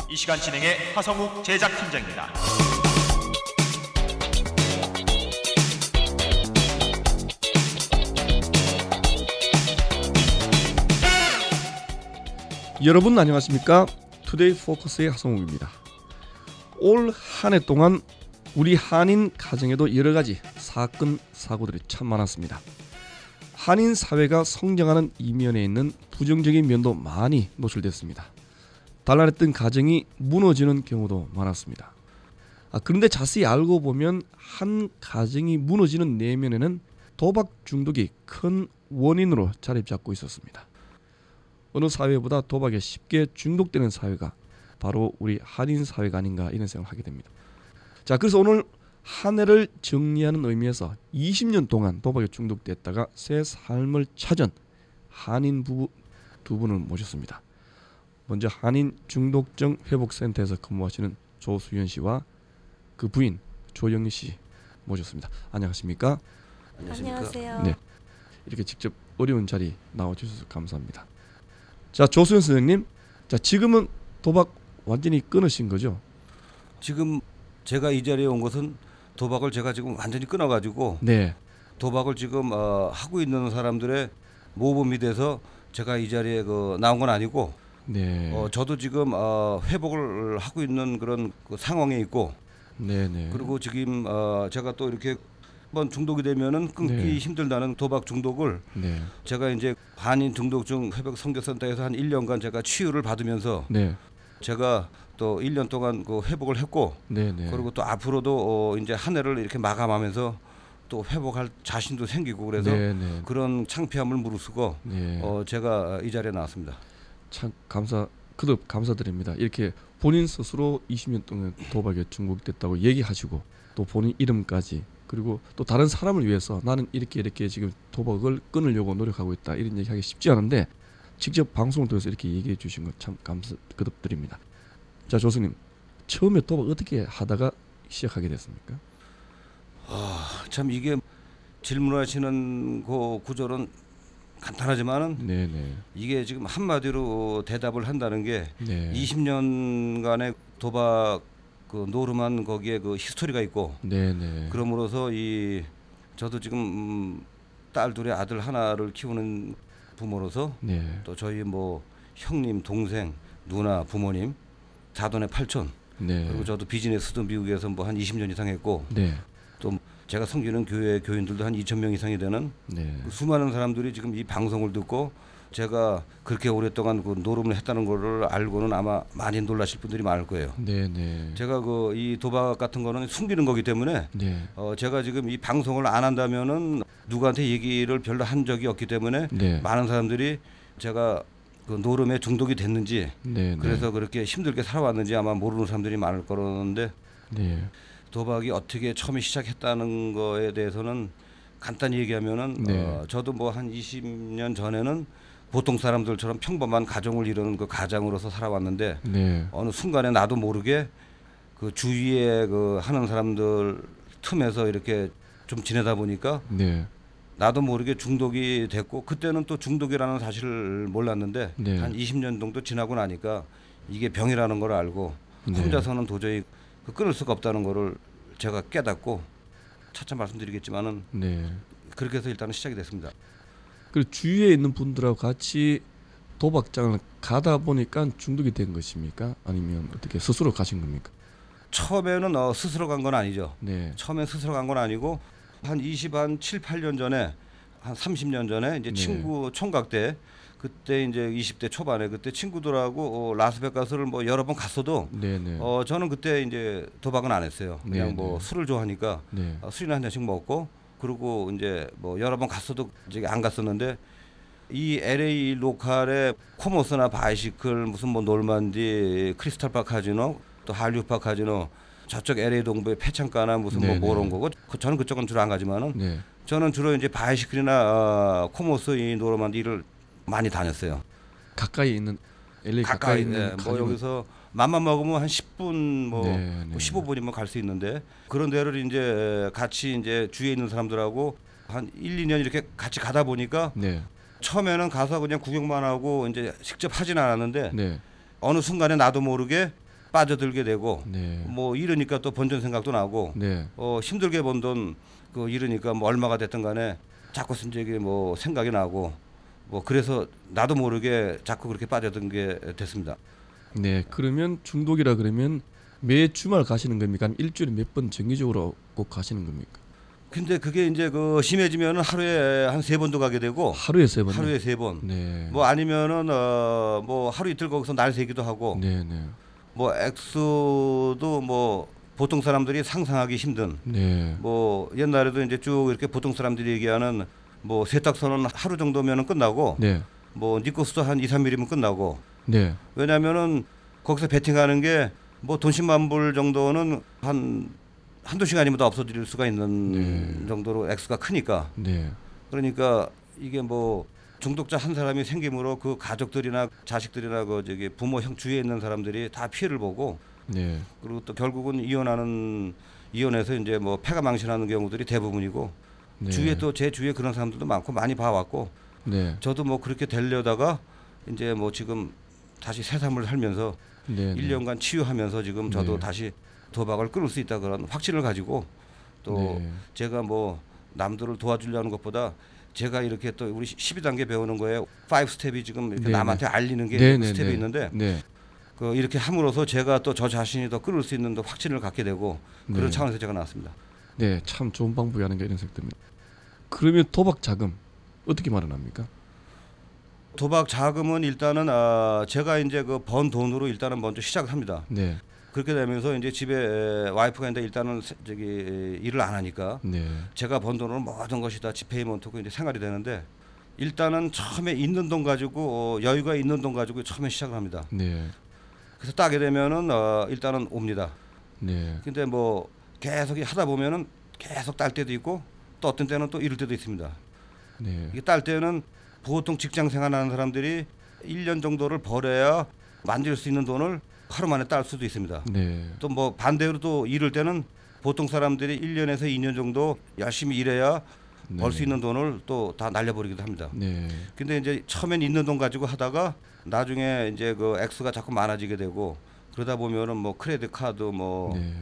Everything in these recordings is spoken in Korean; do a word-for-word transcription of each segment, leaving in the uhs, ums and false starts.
이 시간 진행의 하성욱 제작팀장입니다. 여러분 안녕하십니까? 투데이 포커스의 하성욱입니다. 올 한 해 동안 우리 한인 가정에도 여러 가지 사건 사고들이 참 많았습니다. 한인 사회가 성장하는 이면에 있는 부정적인 면도 많이 노출됐습니다. 단란했던 가정이 무너지는 경우도 많았습니다. 아, 그런데 자세히 알고 보면 한 가정이 무너지는 내면에는 도박 중독이 큰 원인으로 자리 잡고 있었습니다. 어느 사회보다 도박에 쉽게 중독되는 사회가 바로 우리 한인 사회가 아닌가 이런 생각을 하게 됩니다. 자, 그래서 오늘 한 해를 정리하는 의미에서 이십 년 동안 도박에 중독됐다가 새 삶을 찾은 한인 부부 두 분을 모셨습니다. 먼저 한인 중독증 회복센터에서 근무하시는 조수연 씨와 그 부인 조영희 씨 모셨습니다. 안녕하십니까? 안녕하세요. 네, 이렇게 직접 어려운 자리 나와주셔서 감사합니다. 자, 조수연 선생님, 자 지금은 도박 완전히 끊으신 거죠? 지금 제가 이 자리에 온 것은 도박을 제가 지금 완전히 끊어가지고 네. 도박을 지금 어, 하고 있는 사람들의 모범이 돼서 제가 이 자리에 그 나온 건 아니고 네. 어, 저도 지금 어, 회복을 하고 있는 그런 그 상황에 있고 네네. 그리고 지금 어, 제가 또 이렇게 한번 중독이 되면은 끊기 네. 힘들다는 도박 중독을 네. 제가 이제 한인 중독증 회복 선교센터에서 한 일 년간 제가 치유를 받으면서 네. 제가 또 일 년 동안 그 회복을 했고 네네. 그리고 또 앞으로도 어 이제 한 해를 이렇게 마감하면서 또 회복할 자신도 생기고 그래서 네네. 그런 창피함을 무릅쓰고 네. 어 제가 이 자리에 나왔습니다. 참 감사 그도 감사드립니다. 이렇게 본인 스스로 이십 년 동안 도박에 중독됐다고 얘기하시고 또 본인 이름까지 그리고 또 다른 사람을 위해서 나는 이렇게 이렇게 지금 도박을 끊으려고 노력하고 있다 이런 얘기하기 쉽지 않은데 직접 방송을 통해서 이렇게 얘기해 주신 것 참 감사 거듭드립니다. 자, 조수님, 처음에 도박 어떻게 하다가 시작하게 됐습니까? 아, 참 이게 질문하시는 그 구조는 간단하지만은 네네. 이게 지금 한마디로 대답을 한다는 게 네. 이십 년간의 도박 그 노름한 거기에 그 히스토리가 있고 네네. 그럼으로써 이 저도 지금 음, 딸 둘에 아들 하나를 키우는 부모로서 네. 또 저희 뭐 형님, 동생, 누나, 부모님, 사돈의 팔촌 네. 그리고 저도 비즈니스도 미국에서 뭐 한 이십 년 이상 했고 네. 또 제가 섬기는 교회 교인들도 한 이천 명 이상이 되는 네. 수많은 사람들이 지금 이 방송을 듣고 제가 그렇게 오랫동안 그 노름을 했다는 거를 알고는 아마 많이 놀라실 분들이 많을 거예요. 네네. 제가 그 이 도박 같은 거는 숨기는 거기 때문에 네. 어 제가 지금 이 방송을 안 한다면은 누구한테 얘기를 별로 한 적이 없기 때문에 네. 많은 사람들이 제가 그 노름에 중독이 됐는지 네. 그래서 그렇게 힘들게 살아왔는지 아마 모르는 사람들이 많을 거라는데 네. 도박이 어떻게 처음에 시작했다는 거에 대해서는 간단히 얘기하면은 네. 어 저도 뭐 한 이십 년 전에는 보통 사람들처럼 평범한 가정을 이루는 그 가장으로서 살아왔는데 네. 어느 순간에 나도 모르게 그 주위에 그 하는 사람들 틈에서 이렇게 좀 지내다 보니까 네. 나도 모르게 중독이 됐고 그때는 또 중독이라는 사실을 몰랐는데 네. 한 이십 년 정도 지나고 나니까 이게 병이라는 걸 알고 네. 혼자서는 도저히 그 끊을 수가 없다는 거를 제가 깨닫고 차차 말씀드리겠지만은 네. 그렇게 해서 일단은 시작이 됐습니다. 그 주위에 있는 분들하고 같이 도박장을 가다 보니까 중독이 된 것입니까? 아니면 어떻게 스스로 가신 겁니까? 처음에는 어, 스스로 간 건 아니죠. 네. 처음에 스스로 간 건 아니고 한 이십, 한 칠, 팔 년 전에 한 삼십 년 전에 이제 네. 친구 총각 때 그때 이제 이십 대 초반에 그때 친구들하고 어, 라스베가스를 뭐 여러 번 갔어도 네네. 어 저는 그때 이제 도박은 안 했어요. 그냥 네, 뭐 네. 술을 좋아하니까 네. 어, 술이나 한 잔씩 먹고 그리고 이제 뭐 여러 번 갔어도 이제 안 갔었는데 이 엘에이 로컬에 코모스나 바이시클 무슨 뭐 놀만디 크리스탈파 카지노 또 한류파 카지노 저쪽 엘에이 동부의 패창가나 무슨 네네. 뭐 그런 거고 그, 저는 그쪽은 주로 안 가지만은 네. 저는 주로 이제 바이시클이나 어, 코모스 이 노르만디를 많이 다녔어요. 가까이 있는 엘에이 가까이, 가까이 있는 예, 뭐 가지고- 여기서 맘만 먹으면 한 십 분 뭐 네, 네. 십오 분이면 갈 수 있는데 그런 데를 이제 같이 이제 주위에 있는 사람들하고 한 일, 이 년 이렇게 같이 가다 보니까 네. 처음에는 가서 그냥 구경만 하고 이제 직접 하진 않았는데 네. 어느 순간에 나도 모르게 빠져들게 되고 네. 뭐 이러니까 또 번전 생각도 나고 네. 어, 힘들게 번 돈 그 이러니까 뭐 얼마가 됐든 간에 자꾸 쓴적이 뭐 생각이 나고 뭐 그래서 나도 모르게 자꾸 그렇게 빠져든 게 됐습니다. 네. 그러면 중독이라 그러면 매 주말 가시는 겁니까? 아니면 일주일에 몇 번 정기적으로 꼭 가시는 겁니까? 근데 그게 이제 그 심해지면은 하루에 한 세 번도 가게 되고 하루에 세 번. 하루에 세 번. 네. 뭐 아니면은 어 뭐 하루 이틀 거기서 날 새기도 하고 네, 네. 뭐 액수도 뭐 보통 사람들이 상상하기 힘든 네. 뭐 옛날에도 이제 쭉 이렇게 보통 사람들이 얘기하는 뭐 세탁소는 하루 정도면은 끝나고 네. 뭐 니코스도 한 이, 삼 일이면 끝나고 네. 왜냐면은 거기서 베팅하는 게 뭐 돈 십만 불 정도는 한 한두 시간이면 다 없어질 수가 있는 네. 정도로 액수가 크니까 네. 그러니까 이게 뭐 중독자 한 사람이 생김으로 그 가족들이나 자식들이나 그 저기 부모 형 주위에 있는 사람들이 다 피해를 보고 네. 그리고 또 결국은 이혼하는 이혼해서 이제 뭐 폐가 망신하는 경우들이 대부분이고 네. 주위에 또 제 주위에 그런 사람들도 많고 많이 봐왔고 네. 저도 뭐 그렇게 되려다가 이제 뭐 지금 다시 새삼을 살면서 네. 일 년간 치유하면서 지금 저도 네. 다시 도박을 끊을 수 있다 그런 확신을 가지고 또 네. 제가 뭐 남들을 도와주려는 것보다 제가 이렇게 또 우리 십이 단계 배우는 거에 오 스텝이 지금 이렇게 네, 남한테 알리는 게 네, 네, 스텝이 네. 있는데 네. 그 이렇게 함으로써 제가 또 저 자신이 더 끊을 수 있는 또 확신을 갖게 되고 그런 네. 차원에서 제가 나왔습니다. 네, 참 좋은 방법이라는 게 이런 생각됩니다. 그러면 도박 자금 어떻게 마련합니까? 도박 자금은 일단은 아 제가 이제 그 번 돈으로 일단은 먼저 시작을 합니다. 네. 그렇게 되면서 이제 집에 에, 와이프가 있는데 일단은 세- 저기 에, 일을 안 하니까 네. 제가 번 돈으로 모든 것이 다 지페이먼트고 이제 생활이 되는데 일단은 처음에 있는 돈 가지고 어, 여유가 있는 돈 가지고 처음에 시작을 합니다. 네. 그래서 따게 되면은 어, 일단은 옵니다. 네. 근데 뭐 계속 하다 보면은 계속 딸 때도 있고 또 어떤 때는 또 이럴 때도 있습니다. 네. 이게 딸 때는 보통 직장 생활하는 사람들이 일 년 정도를 벌어야 만들 수 있는 돈을 하루 만에 딸 수도 있습니다. 네. 또 뭐 반대로 또 이럴 때는 보통 사람들이 일 년에서 이 년 정도 열심히 일해야 네. 벌 수 있는 돈을 또 다 날려버리기도 합니다. 네. 근데 이제 처음엔 있는 돈 가지고 하다가 나중에 이제 그 액수가 자꾸 많아지게 되고 그러다 보면은 뭐 크레딧 카드 뭐 네.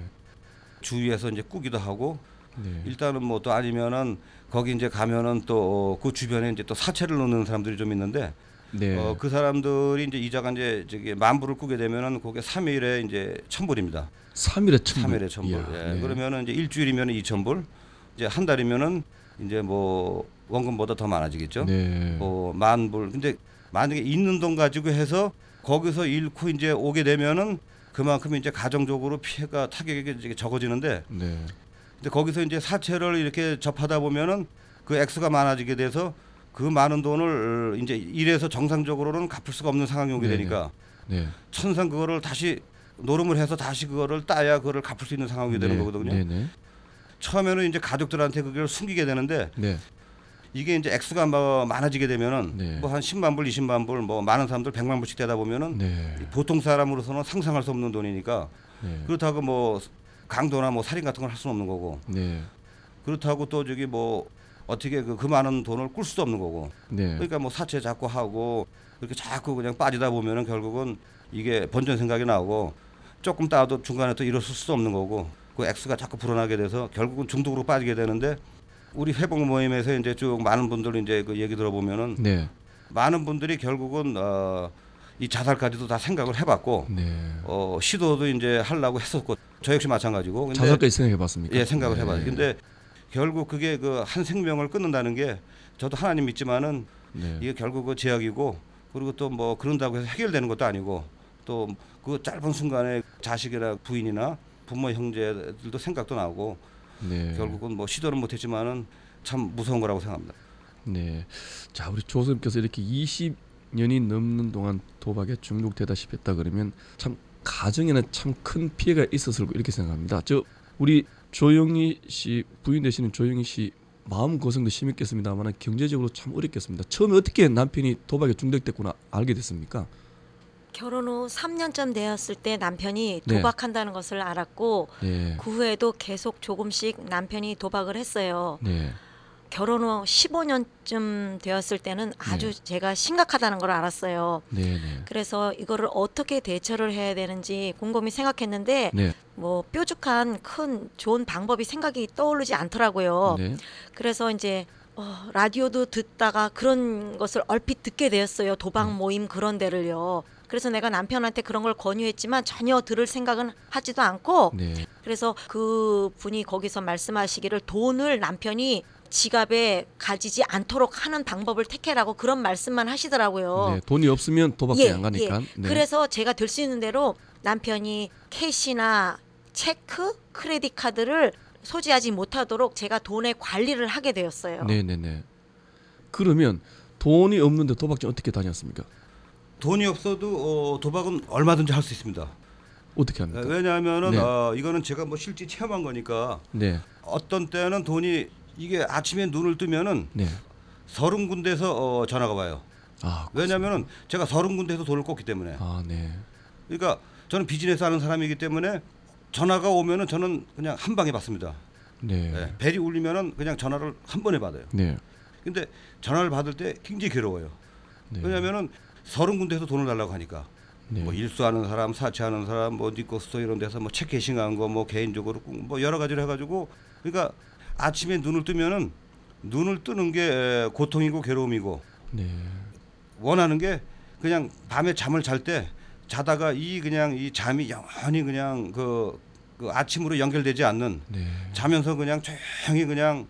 주위에서 이제 꾸기도 하고 네. 일단은 뭐 또 아니면은 거기 이제 가면은 또 그 주변에 이제 또 사채를 놓는 사람들이 좀 있는데 네. 어, 그 사람들이 이제 이자가 이제 저기 만 불을 꾸게 되면은 그게 삼 일에 이제 천 불입니다. 삼 일에 천 불. 삼 일에 천 불. 이야, 예. 네. 그러면은 이제 일주일이면은 이천 불. 이제 한 달이면은 이제 뭐 원금보다 더 많아지겠죠. 네. 뭐 만 불. 근데 만약에 있는 돈 가지고 해서 거기서 잃고 이제 오게 되면은 그만큼 이제 가정적으로 피해가 타격이 이제 적어지는데 네. 근데 거기서 이제 사채를 이렇게 접하다 보면은 그 액수가 많아지게 돼서 그 많은 돈을 이제 일해서 정상적으로는 갚을 수가 없는 상황이 오게 네네. 되니까 네. 천상 그거를 다시 노름을 해서 다시 그거를 따야 그거를 갚을 수 있는 상황이 되는 네. 거거든요. 네. 네. 처음에는 이제 가족들한테 그걸 숨기게 되는데 네. 이게 이제 액수가 뭐 많아지게 되면은 네. 뭐 한 십만 불, 이십만 불, 뭐 많은 사람들 백만 불씩 되다 보면은 네. 보통 사람으로서는 상상할 수 없는 돈이니까 네. 그렇다고 뭐 강도나 뭐 살인 같은 걸 할 수는 없는 거고 네. 그렇다고 또 저기 뭐 어떻게 그, 그 많은 돈을 꿀 수도 없는 거고 네. 그러니까 뭐 사채 자꾸 하고 그렇게 자꾸 그냥 빠지다 보면은 결국은 이게 번전 생각이 나오고 조금 따도 중간에 또 일어설 수도 없는 거고 그 액수가 자꾸 불어나게 돼서 결국은 중독으로 빠지게 되는데 우리 회복 모임에서 이제 쭉 많은 분들 이제 그 얘기 들어보면은 네. 많은 분들이 결국은 어, 이 자살까지도 다 생각을 해봤고 네. 어, 시도도 이제 하려고 했었고 저 역시 마찬가지고 근데 자살까지 생각해봤습니까? 예 생각을 네. 해봐요. 근데 결국 그게 그 한 생명을 끊는다는 게 저도 하나님 믿지만은 네. 이게 결국 그 제약이고 그리고 또 뭐 그런다고 해서 해결되는 것도 아니고 또 그 짧은 순간에 자식이나 부인이나 부모 형제들도 생각도 나고 네. 결국은 뭐 시도는 못했지만은 참 무서운 거라고 생각합니다. 네. 자, 우리 조 선생님께서 이렇게 이십 년이 넘는 동안 도박에 중독되다시피 했다 그러면 참 가정에는 참 큰 피해가 있었을 거 이렇게 생각합니다. 저 우리 조영희 씨 부인 되시는 조영희 씨 마음 고생도 심했겠습니다만 경제적으로 참 어렵겠습니다. 처음에 어떻게 남편이 도박에 중독됐구나 알게 됐습니까? 결혼 후 삼 년쯤 되었을 때 남편이 네. 도박한다는 것을 알았고 네. 그 후에도 계속 조금씩 남편이 도박을 했어요. 네. 결혼 후 십오 년쯤 되었을 때는 아주 네. 제가 심각하다는 걸 알았어요. 네네. 그래서 이거를 어떻게 대처를 해야 되는지 곰곰이 생각했는데 네. 뭐 뾰족한 큰 좋은 방법이 생각이 떠오르지 않더라고요. 네. 그래서 이제 어, 라디오도 듣다가 그런 것을 얼핏 듣게 되었어요. 도박 모임 그런 데를요. 그래서 내가 남편한테 그런 걸 권유했지만 전혀 들을 생각은 하지도 않고 네. 그래서 그 분이 거기서 말씀하시기를 돈을 남편이 지갑에 가지지 않도록 하는 방법을 택해라고 그런 말씀만 하시더라고요. 네. 돈이 없으면 도박장에 안 가니까. 네. 그래서 제가 들 수 있는 대로 남편이 캐시나 체크, 크레딧 카드를 소지하지 못하도록 제가 돈의 관리를 하게 되었어요. 네네네. 그러면 돈이 없는데 도박장 어떻게 다녔습니까? 돈이 없어도 어, 도박은 얼마든지 할 수 있습니다. 어떻게 합니까? 왜냐하면은 네. 어, 이거는 제가 뭐 실제 체험한 거니까 네. 어떤 때는 돈이 이게 아침에 눈을 뜨면은 네. 서른 군데에서 어, 전화가 와요. 아, 왜냐하면은 제가 서른 군데에서 돈을 꽂기 때문에. 아, 네. 그러니까 저는 비즈니스 하는 사람이기 때문에 전화가 오면은 저는 그냥 한 방에 받습니다. 네. 네, 벨이 울리면은 그냥 전화를 한 번에 받아요. 네. 근데 전화를 받을 때 굉장히 괴로워요. 네. 왜냐하면은 서른 군데에서 돈을 달라고 하니까 네. 뭐 일수하는 사람, 사채하는 사람, 뭐 니코스토 이런 데서 뭐 체크 캐싱한 거, 뭐 개인적으로 뭐 여러 가지를 해가지고 그러니까 아침에 눈을 뜨면은 눈을 뜨는 게 고통이고 괴로움이고 네. 원하는 게 그냥 밤에 잠을 잘 때 자다가 이 그냥 이 잠이 영원히 그냥 그, 그 아침으로 연결되지 않는 네. 자면서 그냥 조용히 그냥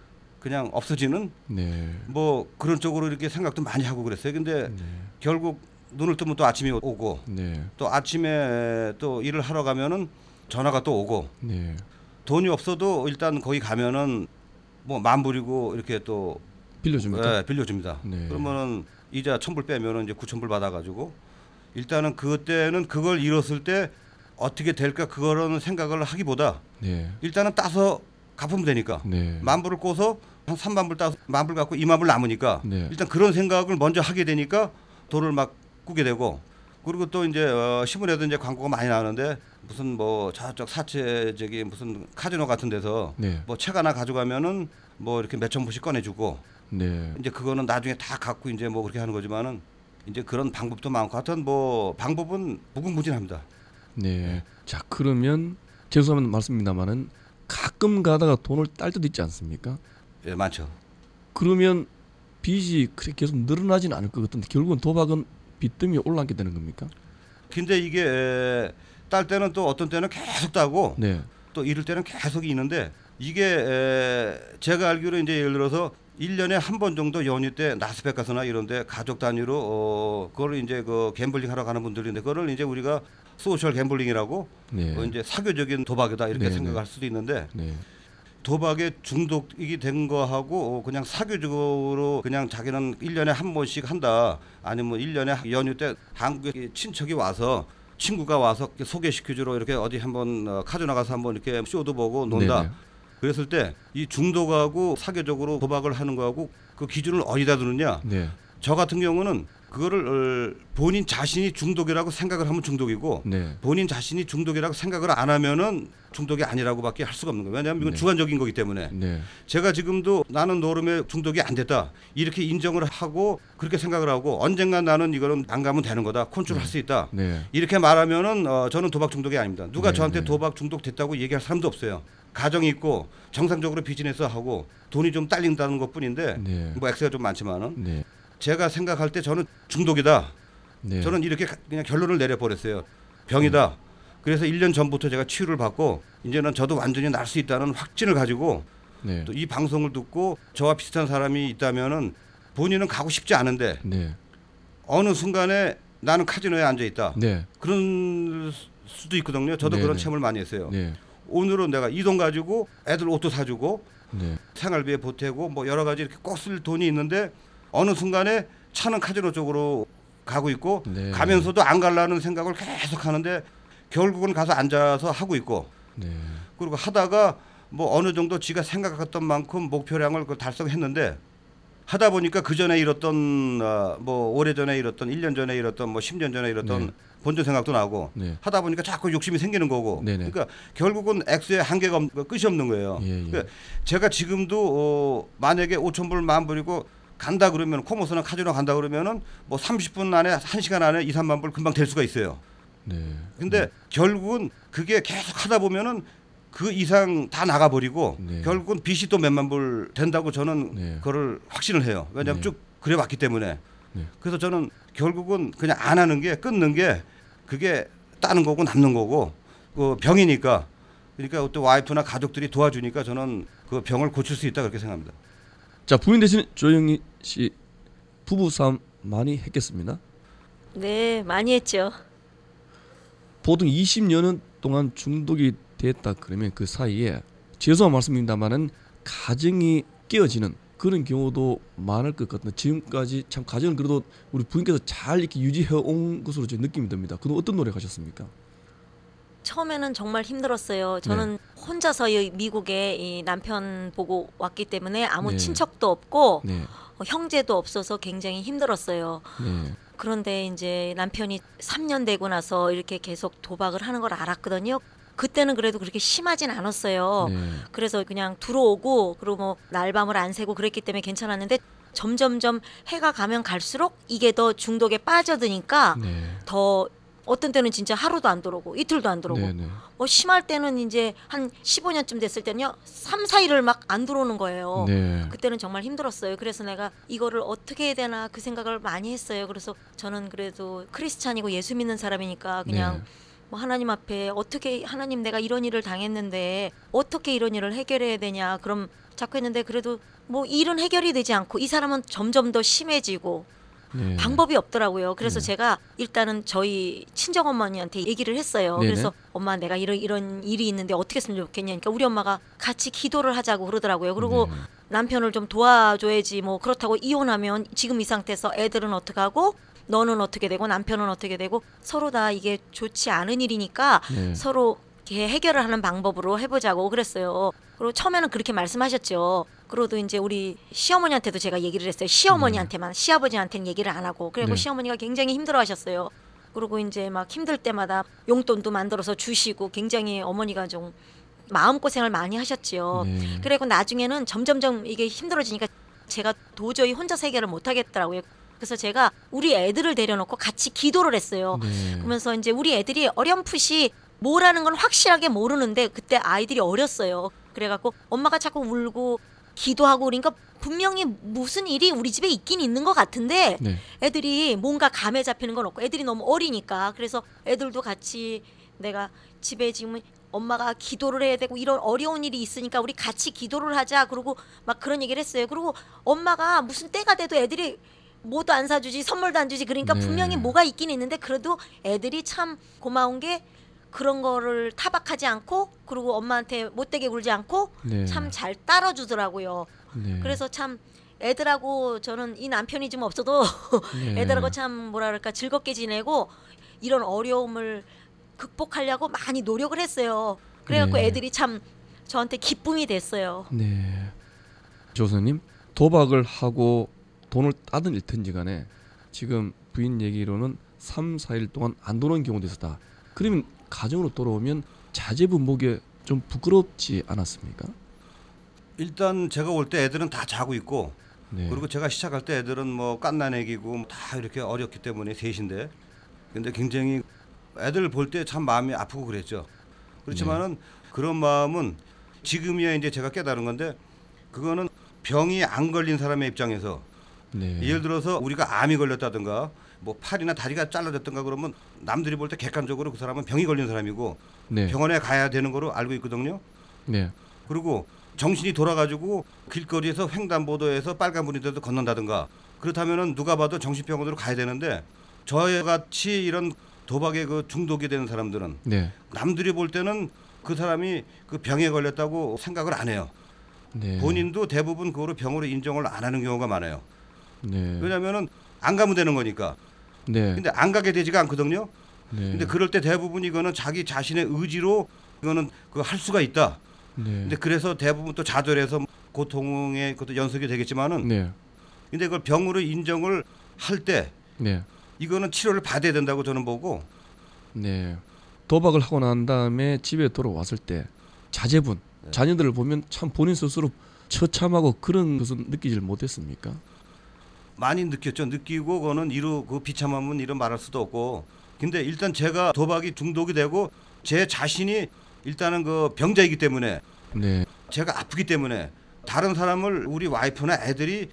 그냥 없어지는 네. 뭐 그런 쪽으로 이렇게 생각도 많이 하고 그랬어요. 근데 네. 결국 눈을 뜨면 또 아침이 오고 네. 또 아침에 또 일을 하러 가면은 전화가 또 오고 네. 돈이 없어도 일단 거기 가면은 뭐 만불이고 이렇게 또 빌려줍니까? 예, 빌려줍니다. 네. 그러면은 이자 천불 빼면은 이제 구천불 받아가지고 일단은 그때는 그걸 잃었을 때 어떻게 될까 그거는 생각을 하기보다 네. 일단은 따서 갚으면 되니까 네. 만불을 꿔서 한 삼만 불 따서 만불 갖고 이만 불 남으니까 네. 일단 그런 생각을 먼저 하게 되니까 돈을 막 꾸게 되고 그리고 또 이제 어, 신문에도 이제 광고가 많이 나오는데 무슨 뭐 저쪽 사채 저기 무슨 카지노 같은 데서 네. 뭐 책 하나 가져가면은 뭐 이렇게 몇천 불씩 꺼내주고 네. 이제 그거는 나중에 다 갖고 이제 뭐 그렇게 하는 거지만은 이제 그런 방법도 많고 하여튼 뭐 방법은 무궁무진합니다. 네. 자, 그러면 죄송한 말씀입니다만은 가끔 가다가 돈을 딸 때도 있지 않습니까? 예, 많죠. 그러면 빚이 그렇게 계속 늘어나지는 않을 것 같은데 결국은 도박은 빚더미에 올라앉게 되는 겁니까? 근데 이게 에, 딸 때는 또 어떤 때는 계속 따고 네. 또 이럴 때는 계속 있는데 이게 에, 제가 알기로 이제 예를 들어서 일 년에 한 번 정도 연휴 때 라스베가스나 이런 데 가족 단위로 어, 그걸 이제 그 갬블링 하러 가는 분들인데 그거를 이제 우리가 소셜 갬블링이라고 네. 어, 이제 사교적인 도박이다 이렇게 네, 생각할 네. 수도 있는데 네. 도박에 중독이 된 거하고 그냥 사교적으로 그냥 자기는 일 년에 한 번씩 한다. 아니면 일 년에 연휴 때 한국에 친척이 와서 친구가 와서 소개시켜주러 이렇게 어디 한번 어, 카지노 가서 한번 이렇게 쇼도 보고 논다. 네네. 그랬을 때 이 중독하고 사교적으로 도박을 하는 거하고 그 기준을 어디다 두느냐. 네. 저 같은 경우는 그거를 어, 본인 자신이 중독이라고 생각을 하면 중독이고 네. 본인 자신이 중독이라고 생각을 안 하면은 중독이 아니라고밖에 할 수가 없는 거예요. 왜냐하면 이건 네. 주관적인 거기 때문에 네. 제가 지금도 나는 노름에 중독이 안 됐다 이렇게 인정을 하고 그렇게 생각을 하고 언젠가 나는 이거는 안 가면 되는 거다 컨트롤할 수 있다 네. 이렇게 말하면은 어, 저는 도박 중독이 아닙니다. 누가 네, 저한테 네. 도박 중독 됐다고 얘기할 사람도 없어요. 가정이 있고 정상적으로 비즈니스 하고 돈이 좀 딸린다는 것뿐인데 네. 뭐 액수가 좀 많지만은 네. 제가 생각할 때 저는 중독이다. 네. 저는 이렇게 그냥 결론을 내려버렸어요. 병이다. 그래서 일 년 전부터 제가 치유를 받고 이제는 저도 완전히 날 수 있다는 확신을 가지고 네. 또 이 방송을 듣고 저와 비슷한 사람이 있다면은 본인은 가고 싶지 않은데 네. 어느 순간에 나는 카지노에 앉아 있다. 네. 그런 수도 있거든요. 저도 네, 그런 네. 체험을 많이 했어요. 네. 오늘은 내가 이 돈 가지고 애들 옷도 사주고 네. 생활비에 보태고 뭐 여러 가지 이렇게 꼭 쓸 돈이 있는데 어느 순간에 차는 카지노 쪽으로 가고 있고 네. 가면서도 안 가려는 생각을 계속 하는데 결국은 가서 앉아서 하고 있고 네. 그리고 하다가 뭐 어느 정도 지가 생각했던 만큼 목표량을 그걸 달성했는데 하다 보니까 그 전에 잃었던 어, 뭐 오래 전에 잃었던 일 년 전에 잃었던 뭐 십 년 전에 잃었던 네. 본전 생각도 나고 네. 하다 보니까 자꾸 욕심이 생기는 거고. 네네. 그러니까 결국은 액수의 한계가 없, 끝이 없는 거예요. 예, 예. 그러니까 제가 지금도 어, 만약에 오천 불, 만 불이고 간다 그러면 코모스나 카지노 간다 그러면은 뭐 삼십 분 안에 한 시간 안에 이, 삼만 불 금방 될 수가 있어요. 네. 근데 네. 결국은 그게 계속 하다 보면은 그 이상 다 나가버리고 네. 결국은 빚이 또 몇만 불 된다고 저는 네. 그거를 확신을 해요. 왜냐하면 네. 쭉 그래왔기 때문에. 네. 그래서 저는 결국은 그냥 안 하는 게 끊는 게 그게 따는 거고 남는 거고 그 병이니까 그러니까 또 와이프나 가족들이 도와주니까 저는 그 병을 고칠 수 있다 그렇게 생각합니다. 자, 부인 되신 조영희 씨 부부 싸움 많이 했겠습니다. 네, 많이 했죠. 보통 이십 년 동안 중독이 됐다 그러면 그 사이에 죄송한 말씀입니다만은 가정이 깨어지는 그런 경우도 많을 것 같은데 지금까지 참 가정을 그래도 우리 부인께서 잘 이렇게 유지해 온 것으로 제 느낌이 듭니다. 그동안 어떤 노력하셨습니까? 처음에는 정말 힘들었어요. 저는 네. 혼자서 이 미국에 이 남편 보고 왔기 때문에 아무 네. 친척도 없고 네, 어, 형제도 없어서 굉장히 힘들었어요. 네, 그런데 이제 남편이 삼 년 되고 나서 이렇게 계속 도박을 하는 걸 알았거든요. 그때는 그래도 그렇게 심하진 않았어요. 네, 그래서 그냥 들어오고 그리고 뭐 날밤을 안 새고 그랬기 때문에 괜찮았는데 점점점 해가 가면 갈수록 이게 더 중독에 빠져드니까 네, 더 어떤 때는 진짜 하루도 안 들어오고 이틀도 안 들어오고 네, 네. 뭐 심할 때는 이제 한 십오 년쯤 됐을 때는요 삼, 사일을 막 안 들어오는 거예요. 네. 그때는 정말 힘들었어요. 그래서 내가 이거를 어떻게 해야 되나 그 생각을 많이 했어요. 그래서 저는 그래도 크리스찬이고 예수 믿는 사람이니까 그냥 네. 뭐 하나님 앞에 어떻게 하나님 내가 이런 일을 당했는데 어떻게 이런 일을 해결해야 되냐 그럼 자꾸 했는데 그래도 뭐 일은 해결이 되지 않고 이 사람은 점점 더 심해지고 네. 방법이 없더라고요. 그래서 네. 제가 일단은 저희 친정 어머니한테 얘기를 했어요. 네네. 그래서 엄마 내가 이런 이런 일이 있는데 어떻게 했으면 좋겠냐. 그러니까 우리 엄마가 같이 기도를 하자고 그러더라고요. 그리고 네. 남편을 좀 도와줘야지 뭐 그렇다고 이혼하면 지금 이 상태에서 애들은 어떻게 하고 너는 어떻게 되고 남편은 어떻게 되고 서로 다 이게 좋지 않은 일이니까 네. 서로 이렇게 해결을 하는 방법으로 해보자고 그랬어요. 그리고 처음에는 그렇게 말씀하셨죠. 그러도 이제 우리 시어머니한테도 제가 얘기를 했어요. 시어머니한테만 시아버지한테는 얘기를 안 하고 그리고 네. 시어머니가 굉장히 힘들어하셨어요. 그리고 이제 막 힘들 때마다 용돈도 만들어서 주시고 굉장히 어머니가 좀 마음고생을 많이 하셨지요. 네. 그리고 나중에는 점점점 이게 힘들어지니까 제가 도저히 혼자서 해결을 못 하겠더라고요. 그래서 제가 우리 애들을 데려놓고 같이 기도를 했어요. 네. 그러면서 이제 우리 애들이 어렴풋이 뭐라는 건 확실하게 모르는데 그때 아이들이 어렸어요. 그래갖고 엄마가 자꾸 울고 기도하고 그러니까 분명히 무슨 일이 우리 집에 있긴 있는 것 같은데 네. 애들이 뭔가 감에 잡히는 건 없고 애들이 너무 어리니까 그래서 애들도 같이 내가 집에 지금 엄마가 기도를 해야 되고 이런 어려운 일이 있으니까 우리 같이 기도를 하자 그러고 막 그런 얘기를 했어요. 그리고 엄마가 무슨 때가 돼도 애들이 뭐도 안 사주지 선물도 안 주지 그러니까 네. 분명히 뭐가 있긴 있는데 그래도 애들이 참 고마운 게 그런 거를 타박하지 않고 그리고 엄마한테 못되게 굴지 않고 네. 참 잘 따라주더라고요. 네. 그래서 참 애들하고 저는 이 남편이 좀 없어도 네. 애들하고 참 뭐라 그럴까 즐겁게 지내고 이런 어려움을 극복하려고 많이 노력을 했어요. 그래갖고 네. 애들이 참 저한테 기쁨이 됐어요. 네. 조선님 도박을 하고 돈을 따든 잃든지 간에 지금 부인 얘기로는 삼, 사일 동안 안 들어오는 경우도 있었다. 그러면 가정으로 돌아오면 자제분목에 좀 부끄럽지 않았습니까? 일단 제가 올 때 애들은 다 자고 있고 네. 그리고 제가 시작할 때 애들은 뭐 깐난애기고 다 이렇게 어렸기 때문에 셋인데 근데 굉장히 애들 볼 때 참 마음이 아프고 그랬죠. 그렇지만은 네. 그런 마음은 지금이야 이제 제가 깨달은 건데 그거는 병이 안 걸린 사람의 입장에서 네. 예를 들어서 우리가 암이 걸렸다든가 뭐 팔이나 다리가 잘라졌던가 그러면 남들이 볼 때 객관적으로 그 사람은 병이 걸린 사람이고 네. 병원에 가야 되는 거로 알고 있거든요. 네. 그리고 정신이 돌아가지고 길거리에서 횡단보도에서 빨간불이 돼도 건넌다든가 그렇다면은 누가 봐도 정신병원으로 가야 되는데 저희같이 이런 도박에 그 중독이 되는 사람들은 네. 남들이 볼 때는 그 사람이 그 병에 걸렸다고 생각을 안 해요. 네. 본인도 대부분 그거를 병으로 인정을 안 하는 경우가 많아요. 네. 왜냐하면은 안 가면 되는 거니까. 네. 근데 안 가게 되지가 않거든요. 네. 근데 그럴 때 대부분 이거는 자기 자신의 의지로 이거는 그 할 수가 있다. 네. 근데 그래서 대부분 또 좌절해서 고통에 그것도 연속이 되겠지만은 네. 근데 그걸 병으로 인정을 할 때 네. 이거는 치료를 받아야 된다고 저는 보고 네. 도박을 하고 난 다음에 집에 돌아왔을 때 자제분, 네. 자녀들을 보면 참 본인 스스로 처참하고 그런 것은 느끼질 못했습니까? 많이 느꼈죠. 느끼고 그거는 이루 그 비참함은 이런 말할 수도 없고. 근데 일단 제가 도박이 중독이 되고 제 자신이 일단은 그 병자이기 때문에 네. 제가 아프기 때문에 다른 사람을 우리 와이프나 애들이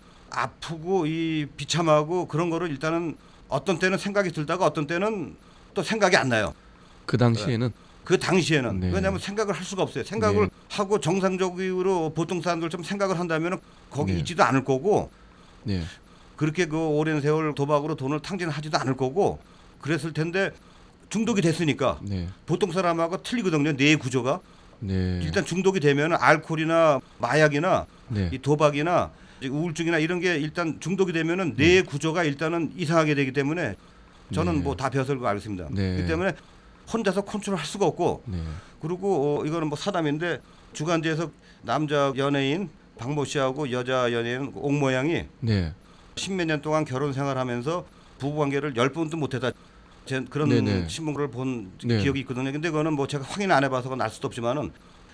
아프고 이 비참하고 그런 거를 일단은 어떤 때는 생각이 들다가 어떤 때는 또 생각이 안 나요. 그 당시에는 그 당시에는 네. 왜냐하면 생각을 할 수가 없어요. 생각을 네. 하고 정상적으로 보통 사람들처럼 생각을 한다면 거기 네. 있지도 않을 거고 네. 그렇게 그 오랜 세월 도박으로 돈을 탕진하지도 않을 거고 그랬을 텐데 중독이 됐으니까 네. 보통 사람하고 틀리거든요. 뇌의 구조가 네. 일단 중독이 되면 알코올이나 마약이나 네. 이 도박이나 우울증이나 이런 게 일단 중독이 되면은 뇌의 구조가 일단은 이상하게 되기 때문에 저는 네. 뭐 다 배워서 그거 알겠습니다. 네. 그렇기 때문에 혼자서 컨트롤할 수가 없고 네. 그리고 어, 이거는 뭐 사담인데 주간지에서 남자 연예인 박모 씨하고 여자 연예인 옥 모양이 네. 십몇 년 동안 결혼 생활하면서 부부 관계를 열 번도 못했다. 제 그런 네네. 신문을 본 네. 기억이 있거든요. 근데 그거는 뭐 제가 확인 안 해봐서 알 수도 없지만은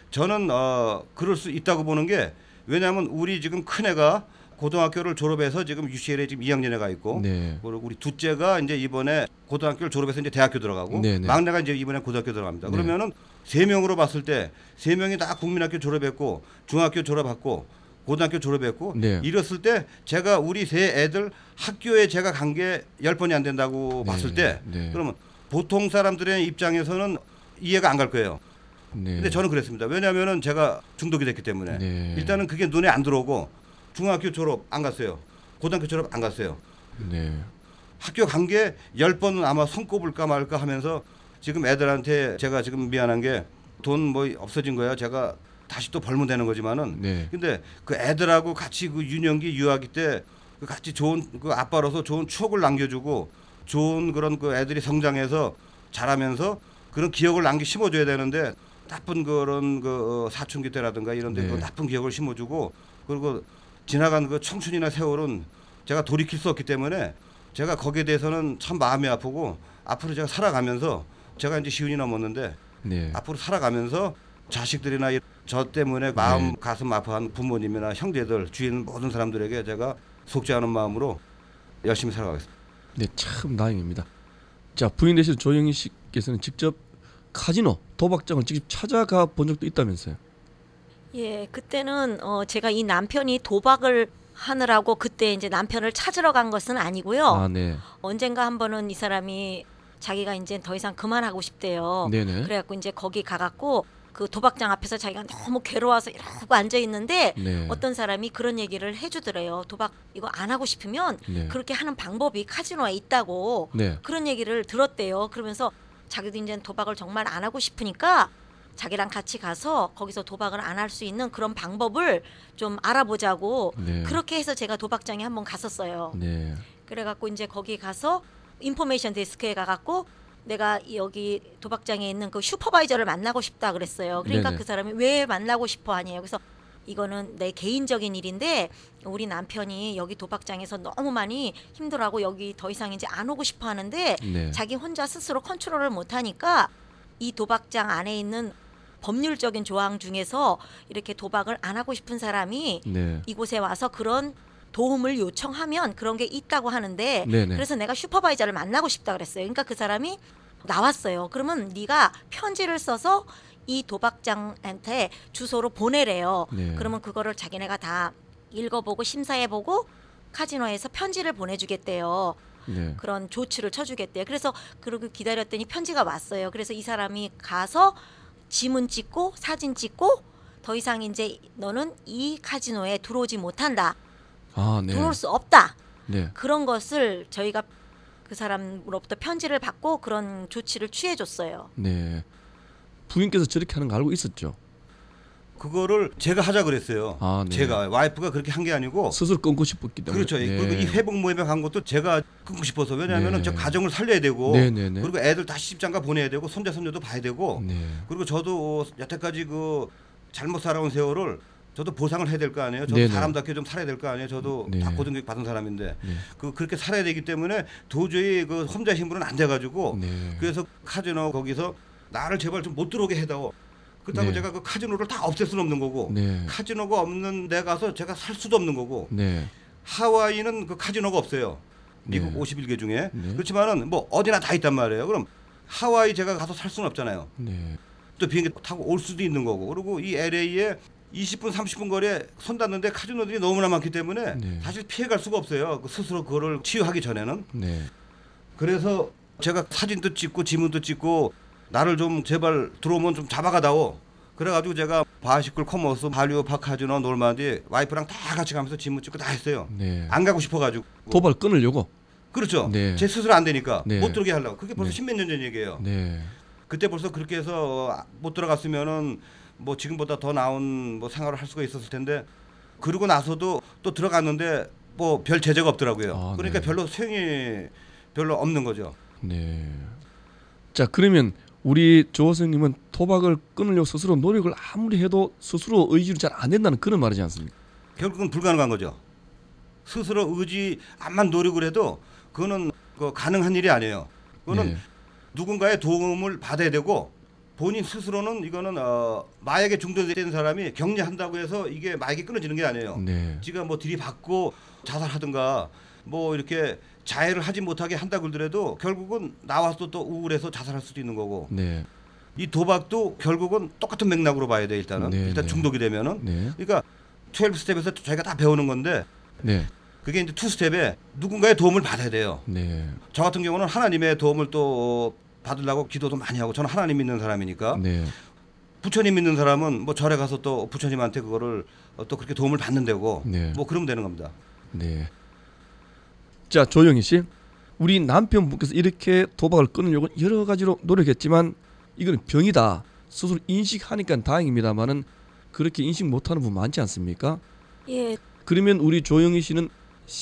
저는 어 그럴 수 있다고 보는 게 왜냐하면 우리 지금 큰 애가 고등학교를 졸업해서 지금 유씨엘에 지금 이 학년에 가 있고 네. 그리고 우리 둘째가 이제 이번에 고등학교를 졸업해서 이제 대학교 들어가고 네네. 막내가 이제 이번에 고등학교 들어갑니다. 네. 그러면은 세 명으로 봤을 때 세 명이 다 국민학교 졸업했고 중학교 졸업했고 고등학교 졸업했고 네. 이랬을 때 제가 우리 세 애들 학교에 제가 간 게 열 번이 안 된다고 네. 봤을 때 네. 그러면 보통 사람들의 입장에서는 이해가 안 갈 거예요. 네. 근데 저는 그랬습니다. 왜냐하면은 제가 중독이 됐기 때문에 네. 일단은 그게 눈에 안 들어오고 중학교 졸업 안 갔어요. 고등학교 졸업 안 갔어요. 네. 학교 간 게 열 번은 아마 손꼽을까 말까 하면서 지금 애들한테 제가 지금 미안한 게 돈 뭐 없어진 거야. 제가 다시 또 벌면 되는 거지만은 네. 근데 그 애들하고 같이 그 유년기 유아기 때 그 같이 좋은 그 아빠로서 좋은 추억을 남겨주고 좋은 그런 그 애들이 성장해서 자라면서 그런 기억을 남기 심어줘야 되는데 나쁜 그런 그 사춘기 때라든가 이런데 네. 그 나쁜 기억을 심어주고 그리고 지나간 그 청춘이나 세월은 제가 돌이킬 수 없기 때문에 제가 거기에 대해서는 참 마음이 아프고 앞으로 제가 살아가면서 제가 이제 시운이 넘었는데 네. 앞으로 살아가면서 자식들이나 이- 저 때문에 마음 네. 가슴 아파한 부모님이나 형제들 주위 있는 모든 사람들에게 제가 속지 않은 마음으로 열심히 살아가겠습니다. 네, 참 다행입니다. 자, 부인 되신 조영희 씨께서는 직접 카지노 도박장을 직접 찾아가 본 적도 있다면서요? 예, 그때는 어 제가 이 남편이 도박을 하느라고 그때 이제 남편을 찾으러 간 것은 아니고요. 아, 네. 언젠가 한 번은 이 사람이 자기가 이제 더 이상 그만하고 싶대요. 네네. 그래갖고 이제 거기 가갖고 그 도박장 앞에서 자기가 너무 괴로워서 이러고 앉아 있는데 네. 어떤 사람이 그런 얘기를 해주더래요. 도박 이거 안 하고 싶으면 네. 그렇게 하는 방법이 카지노에 있다고 네. 그런 얘기를 들었대요. 그러면서 자기도 이제 도박을 정말 안 하고 싶으니까 자기랑 같이 가서 거기서 도박을 안 할 수 있는 그런 방법을 좀 알아보자고 네. 그렇게 해서 제가 도박장에 한번 갔었어요. 네. 그래갖고 이제 거기 가서 인포메이션 데스크에 가갖고 내가 여기 도박장에 있는 그 슈퍼바이저를 만나고 싶다 그랬어요. 그러니까 네네. 그 사람이 왜 만나고 싶어 하니에요. 그래서 이거는 내 개인적인 일인데 우리 남편이 여기 도박장에서 너무 많이 힘들어하고 여기 더 이상 이제 안 오고 싶어 하는데 네. 자기 혼자 스스로 컨트롤을 못 하니까 이 도박장 안에 있는 법률적인 조항 중에서 이렇게 도박을 안 하고 싶은 사람이 네. 이곳에 와서 그런 도움을 요청하면 그런 게 있다고 하는데 네네. 그래서 내가 슈퍼바이저를 만나고 싶다 그랬어요. 그러니까 그 사람이 나왔어요. 그러면 네가 편지를 써서 이 도박장한테 주소로 보내래요. 네. 그러면 그거를 자기네가 다 읽어보고 심사해보고 카지노에서 편지를 보내주겠대요. 네. 그런 조치를 쳐주겠대요. 그래서 그러고 기다렸더니 편지가 왔어요. 그래서 이 사람이 가서 지문 찍고 사진 찍고 더 이상 이제 너는 이 카지노에 들어오지 못한다. 아, 네. 들어올 수 없다. 네. 그런 것을 저희가 그 사람으로부터 편지를 받고 그런 조치를 취해줬어요. 네. 부인께서 저렇게 하는 거 알고 있었죠? 그거를 제가 하자 그랬어요. 아, 네. 제가 와이프가 그렇게 한 게 아니고 스스로 끊고 싶었기 때문에. 그렇죠. 네. 그리고 이 회복 모임에 간 것도 제가 끊고 싶어서 왜냐하면 네. 저 가정을 살려야 되고 네, 네, 네. 그리고 애들 다시 집장가 보내야 되고 손자 손녀도 봐야 되고 네. 그리고 저도 여태까지 그 잘못 살아온 세월을 저도 보상을 해야 될 거 아니에요. 저도 네네. 사람답게 좀 살아야 될 거 아니에요. 저도 네. 다 고등교육 받은 사람인데 네. 그 그렇게 살아야 되기 때문에 도저히 그 혼자 힘으로는 안 돼가지고 네. 그래서 카지노 거기서 나를 제발 좀 못 들어오게 해다오. 그렇다고 네. 제가 그 카지노를 다 없앨 수는 없는 거고 네. 카지노가 없는 데 가서 제가 살 수도 없는 거고 네. 하와이는 그 카지노가 없어요. 미국 네. 오십일 개 중에 네. 그렇지만은 뭐 어디나 다 있단 말이에요. 그럼 하와이 제가 가서 살 수는 없잖아요. 네. 또 비행기 타고 올 수도 있는 거고 그리고 이 엘에이에 이십 분 삼십 분 거리에 손 닿는데 카지노들이 너무나 많기 때문에 네. 사실 피해갈 수가 없어요. 그 스스로 그거를 치유하기 전에는. 네. 그래서 제가 사진도 찍고 지문도 찍고 나를 좀 제발 들어오면 좀 잡아가다오. 그래가지고 제가 바이시클 커머스 발리오 파카지노 놀만디 와이프랑 다 같이 가면서 지문 찍고 다 했어요. 네. 안 가고 싶어가지고. 도발 끊으려고. 그렇죠. 네. 제 스스로 안 되니까 네. 못 들어오게 하려고. 그게 벌써 네. 십몇 년 전 얘기예요. 네. 그때 벌써 그렇게 해서 못 들어갔으면은 뭐 지금보다 더 나은 뭐 생활을 할 수가 있었을 텐데 그러고 나서도 또 들어갔는데 뭐 별 제재가 없더라고요. 아, 그러니까 네. 별로 소용이 별로 없는 거죠. 네. 자, 그러면 우리 조 선생님은 도박을 끊으려고 스스로 노력을 아무리 해도 스스로 의지로 잘 안 된다는 그런 말이지 않습니까? 결국은 불가능한 거죠. 스스로 의지 암만 노력을 해도 그거는 그 가능한 일이 아니에요. 그거는 네. 누군가의 도움을 받아야 되고 본인 스스로는 이거는 어, 마약에 중독된 사람이 격리한다고 해서 이게 마약이 끊어지는 게 아니에요. 네. 지가 뭐 들이받고 자살하든가 뭐 이렇게 자해를 하지 못하게 한다 그러더라도 결국은 나와서 또 우울해서 자살할 수도 있는 거고 네. 이 도박도 결국은 똑같은 맥락으로 봐야 돼 일단은. 네, 일단 네. 중독이 되면은 네. 그러니까 십이 스텝에서 저희가 다 배우는 건데 네. 그게 이제 이 스텝에 누군가의 도움을 받아야 돼요. 네. 저 같은 경우는 하나님의 도움을 또 받으려고 기도도 많이 하고 저는 하나님 믿는 사람이니까 네. 부처님 믿는 사람은 뭐 절에 가서 또 부처님한테 그거를 또 그렇게 도움을 받는 데고 네. 뭐 그러면 되는 겁니다. 네. 자, 조영희 씨. 우리 남편분께서 이렇게 도박을 끊으려고 여러 가지로 노력했지만 이거는 병이다. 스스로 인식하니까 다행입니다만은 그렇게 인식 못하는 분 많지 않습니까? 예, 그러면 우리 조영희 씨는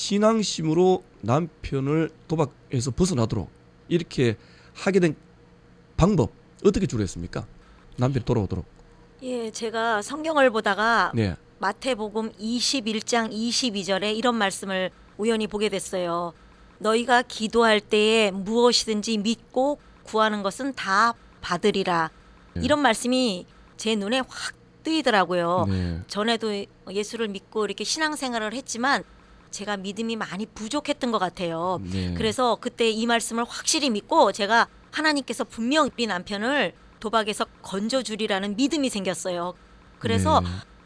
신앙심으로 남편을 도박에서 벗어나도록 이렇게 하게 된 방법 어떻게 주로 했습니까? 남편이 돌아오도록. 예, 제가 성경을 보다가 네. 마태복음 이십일 장 이십이 절에 이런 말씀을 우연히 보게 됐어요. 너희가 기도할 때에 무엇이든지 믿고 구하는 것은 다 받으리라. 네. 이런 말씀이 제 눈에 확 뜨이더라고요. 네. 전에도 예수를 믿고 이렇게 신앙생활을 했지만 제가 믿음이 많이 부족했던 것 같아요. 네. 그래서 그때 이 말씀을 확실히 믿고 제가 하나님께서 분명 우리 남편을 도박에서 건져주리라는 믿음이 생겼어요. 그래서 네.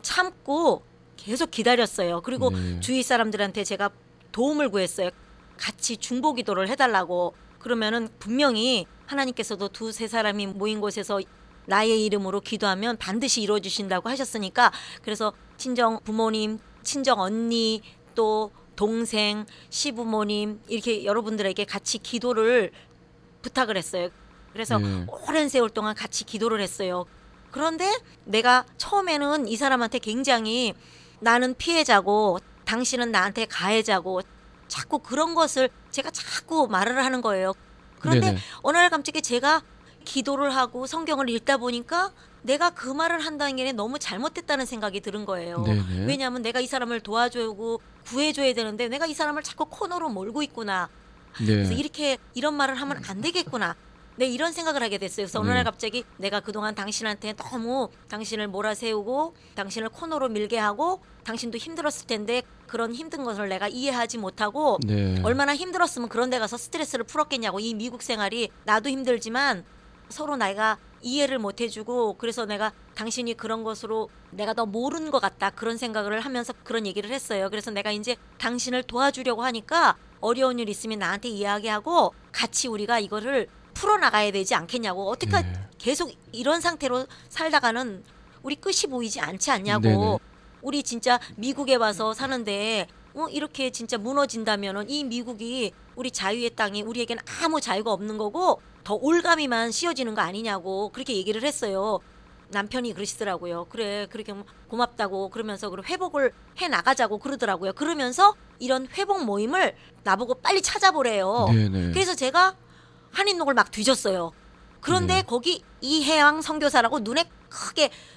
참고 계속 기다렸어요. 그리고 네. 주위 사람들한테 제가 도움을 구했어요. 같이 중보기도를 해달라고. 그러면은 분명히 하나님께서도 두세 사람이 모인 곳에서 나의 이름으로 기도하면 반드시 이루어주신다고 하셨으니까 그래서 친정 부모님, 친정 언니 또 동생, 시부모님 이렇게 여러분들에게 같이 기도를 부탁을 했어요. 그래서 네. 오랜 세월 동안 같이 기도를 했어요. 그런데 내가 처음에는 이 사람한테 굉장히 나는 피해자고 당신은 나한테 가해자고 자꾸 그런 것을 제가 자꾸 말을 하는 거예요. 그런데 네네. 어느 날 갑자기 제가 기도를 하고 성경을 읽다 보니까 내가 그 말을 한다는 게 너무 잘못됐다는 생각이 드는 거예요. 네네. 왜냐하면 내가 이 사람을 도와주고 구해줘야 되는데 내가 이 사람을 자꾸 코너로 몰고 있구나. 네. 그래서 이렇게 이런 말을 하면 안 되겠구나. 네, 이런 생각을 하게 됐어요. 그래서 어느 네. 날 갑자기 내가 그동안 당신한테 너무 당신을 몰아세우고 당신을 코너로 밀게 하고 당신도 힘들었을 텐데 그런 힘든 것을 내가 이해하지 못하고 네. 얼마나 힘들었으면 그런 데 가서 스트레스를 풀었겠냐고. 이 미국 생활이 나도 힘들지만 서로 내가 이해를 못 해주고 그래서 내가 당신이 그런 것으로 내가 더 모르는 것 같다 그런 생각을 하면서 그런 얘기를 했어요. 그래서 내가 이제 당신을 도와주려고 하니까 어려운 일 있으면 나한테 이야기하고 같이 우리가 이거를 풀어나가야 되지 않겠냐고. 어떻게 네. 계속 이런 상태로 살다가는 우리 끝이 보이지 않지 않냐고. 네네. 우리 진짜 미국에 와서 사는데 어, 이렇게 진짜 무너진다면은 이 미국이 우리 자유의 땅이 우리에겐 아무 자유가 없는 거고 더 올가미만 씌워지는 거 아니냐고 그렇게 얘기를 했어요. 남편이 그러시더라고요. 그래 그렇게 고맙다고 그러면서 그럼 회복을 해 나가자고 그러더라고요. 그러면서 이런 회복 모임을 나보고 빨리 찾아보래요. 네네. 그래서 제가 한인록을 막 뒤졌어요. 그런데 네. 거기 이혜왕 선교사라고 눈에 크게